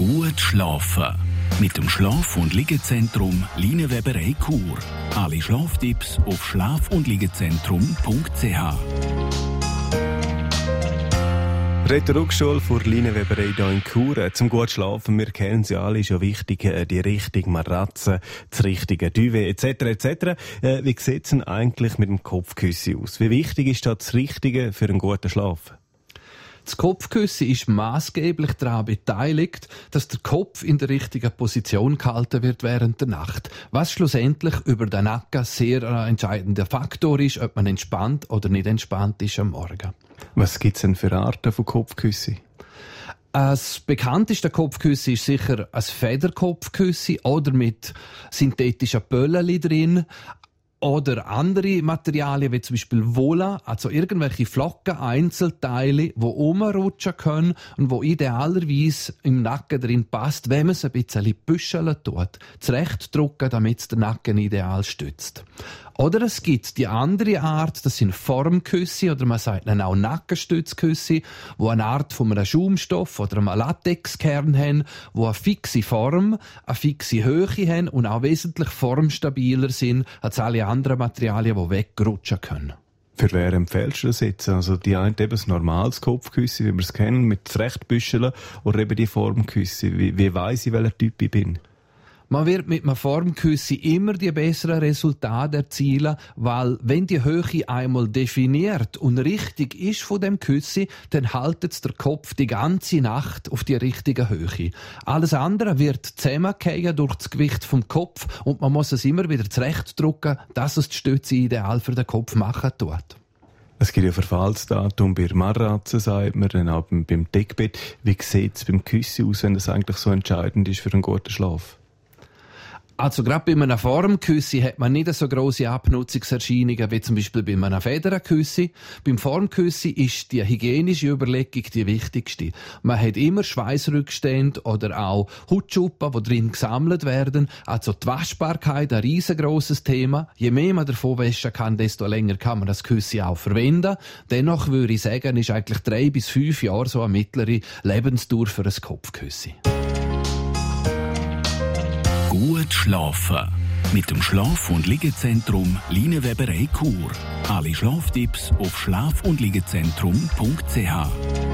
Gut schlafen. Mit dem Schlaf- und Liegezentrum Linienweberei Chur. Alle Schlaftipps auf schlaf-und-liegezentrum.ch. Rhetorikschule für Linienweberei hier in Chur. Zum gut schlafen, wir kennen sie alle, ist ja wichtig, die richtige Matratze, das richtige Duvet etc. Wie sieht es denn eigentlich mit dem Kopfkissen aus? Wie wichtig ist das Richtige für einen guten Schlaf? Das Kopfkissen ist maßgeblich daran beteiligt, dass der Kopf in der richtigen Position gehalten wird während der Nacht. Was schlussendlich über den Nacken sehr entscheidender Faktor ist, ob man entspannt oder nicht entspannt ist am Morgen. Was gibt es denn für Arten von Kopfkissen? Das bekannteste Kopfkissen ist sicher ein Federkopfkissen oder mit synthetischen Pöllen drin. Oder andere Materialien, wie zum Beispiel Wolle, also irgendwelche Flocken, Einzelteile, die rumrutschen können und wo idealerweise im Nacken drin passt, wenn man es ein bisschen büscheln tut. Zurechtdrücken, damit es den Nacken ideal stützt. Oder es gibt die andere Art, das sind Formküsse oder man sagt dann auch Nackenstützküsse, die eine Art von einem Schaumstoff oder einem Latexkern haben, die eine fixe Form, eine fixe Höhe haben und auch wesentlich formstabiler sind als alle anderen Materialien, die wegrutschen können. Für wer empfiehlst du das jetzt? Also die eine eben das normales Kopfkissen, wie wir es kennen, mit Zurechtbüscheln, oder eben die Formküsse. Wie weiss ich, welcher Typ ich bin? Man wird mit einem Formkissen immer die besseren Resultate erzielen, weil wenn die Höhe einmal definiert und richtig ist von dem Kissen, dann haltet der Kopf die ganze Nacht auf die richtige Höhe. Alles andere wird zusammengefallen durch das Gewicht vom Kopf und man muss es immer wieder zurechtdrücken, dass es die Stütze ideal für den Kopf machen tut. Es gibt ja Verfallsdatum bei Matratzen, sagt man, dann auch beim Deckbett. Wie sieht es beim Kissen aus, wenn das eigentlich so entscheidend ist für einen guten Schlaf? Also gerade bei einem Formkissen hat man nicht so grosse Abnutzungserscheinungen wie zum Beispiel bei einem Federkissen. Beim Formkissen ist die hygienische Überlegung die wichtigste. Man hat immer Schweißrückstände oder auch Hautschuppen, die drin gesammelt werden. Also die Waschbarkeit, ein riesengroßes Thema. Je mehr man davon waschen kann, desto länger kann man das Kissen auch verwenden. Dennoch würde ich sagen, ist eigentlich 3 bis 5 Jahre so eine mittlere Lebensdauer für ein Kopfkissen. Gut schlafen. Mit dem Schlaf- und Liegezentrum Linienweberei Chur. Alle Schlaftipps auf schlaf-und-liegezentrum.ch.